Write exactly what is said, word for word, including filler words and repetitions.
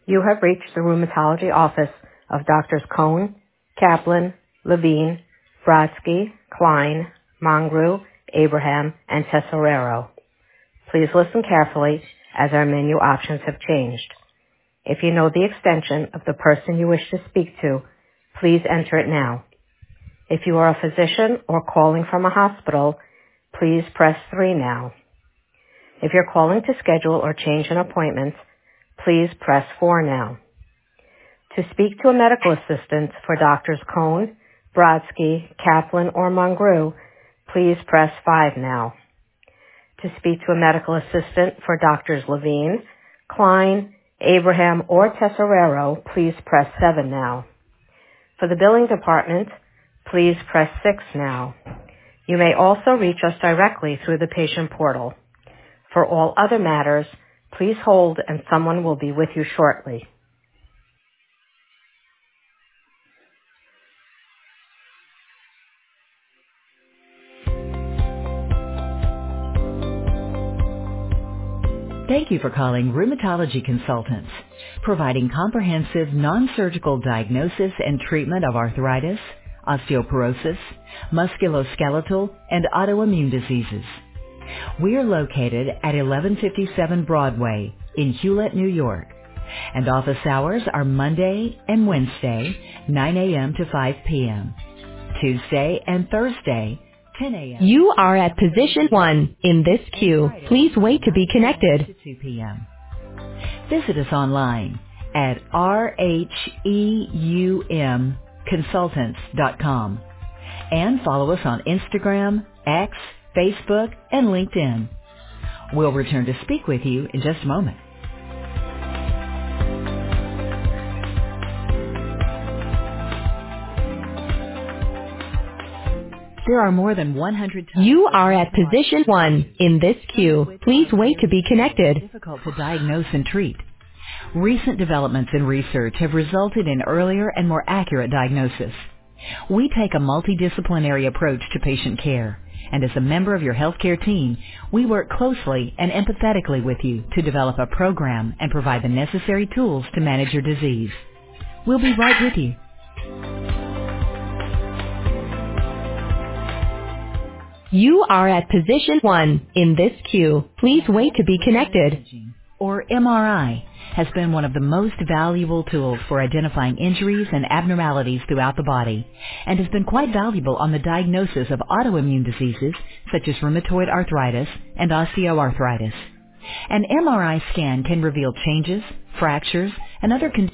You have reached the rheumatology office of Doctors Cohn, Kaplan, Levine, Brodsky, Klein, Mongru, Abraham, and Tesorero. Please listen carefully as our menu options have changed. If you know the extension of the person you wish to speak to, please enter it now. If you are a physician or calling from a hospital, please press three now. If you're calling to schedule or change an appointment, please press four now. To speak to a medical assistant for Doctors Cohn, Brodsky, Kaplan, or Mongru, please press five now. To speak to a medical assistant for Doctors Levine, Klein, Abraham, or Tesorero, please press seven now. For the billing department, please press six now. You may also reach us directly through the patient portal. For all other matters, please hold and someone will be with you shortly. Thank you for calling Rheumatology Consultants, providing comprehensive non-surgical diagnosis and treatment of arthritis, osteoporosis, musculoskeletal, and autoimmune diseases. We are located at eleven fifty-seven Broadway in Hewlett, New York, and office hours are Monday and Wednesday, nine a.m. to five p.m., Tuesday and Thursday, ten a.m. You are at position one in this queue. Please wait to be connected. To two p.m. Visit us online at r h e u m consultants dot com and follow us on Instagram, X, Facebook, and LinkedIn. We'll return to speak with you in just a moment. There are more than one hundred times. You are at position one in this queue. Please wait to be connected. Difficult to diagnose and treat. Recent developments in research have resulted in earlier and more accurate diagnosis. We take a multidisciplinary approach to patient care, and as a member of your healthcare team, we work closely and empathetically with you to develop a program and provide the necessary tools to manage your disease. We'll be right with you. You are at position one in this queue. Please wait to be connected. Or M R I has been one of the most valuable tools for identifying injuries and abnormalities throughout the body, and has been quite valuable on the diagnosis of autoimmune diseases such as rheumatoid arthritis and osteoarthritis. An M R I scan can reveal changes, fractures, and other conditions